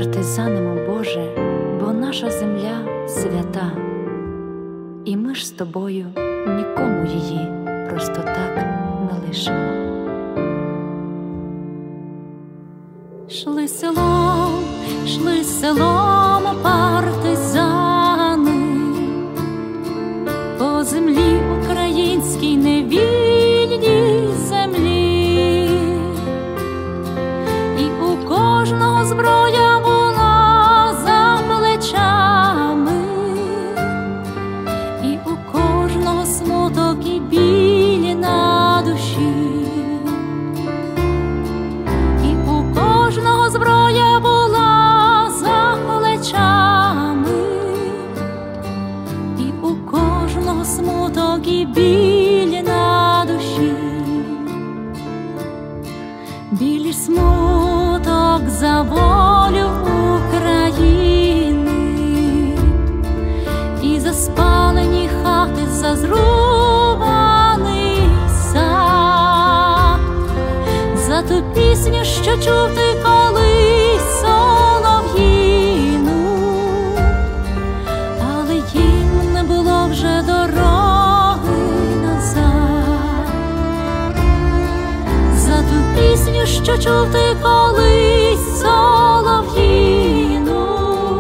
партизанимо, Боже, бо наша земля свята, і ми ж з Тобою нікому її просто так не лишимо. Шли селом партизани по землі українській, невільній землі, і у кожного зброя була за плечами, і у кожного смуток і біль на душі, і у кожного зброя була за плечами, і у кожного смуток і біль на душі. Біль і смуток за волю України, і за спалені хати, за зрубаний сад, за ту пісню, що чув ти колись солов'їну, але їм не було вже дороги назад. За ту пісню, що чув ти колись солов'їну,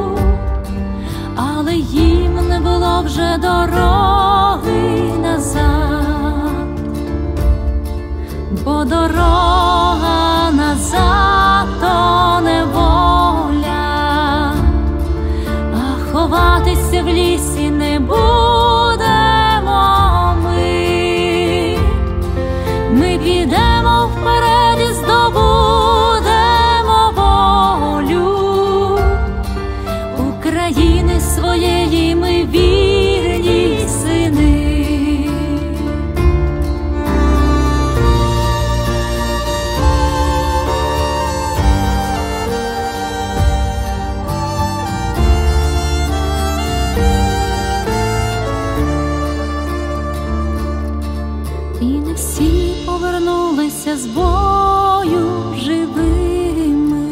але їм не було вже дороги назад, бо дорога назад то неволя, а ховатися в лісі не будемо ми. Ми підемо вперед і здобудемо волю України своєї, ми вірні сини. І не всі повернулися з бою живими,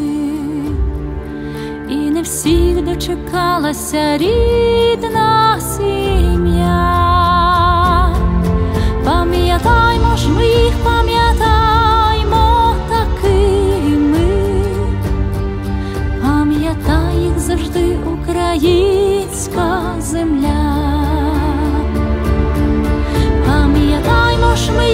і не всіх дочекалася рідна сім'я. Пам'ятаймо ж ми їх, пам'ятаймо такими, пам'ятай їх завжди українська земля. Пам'ятаймо ж ми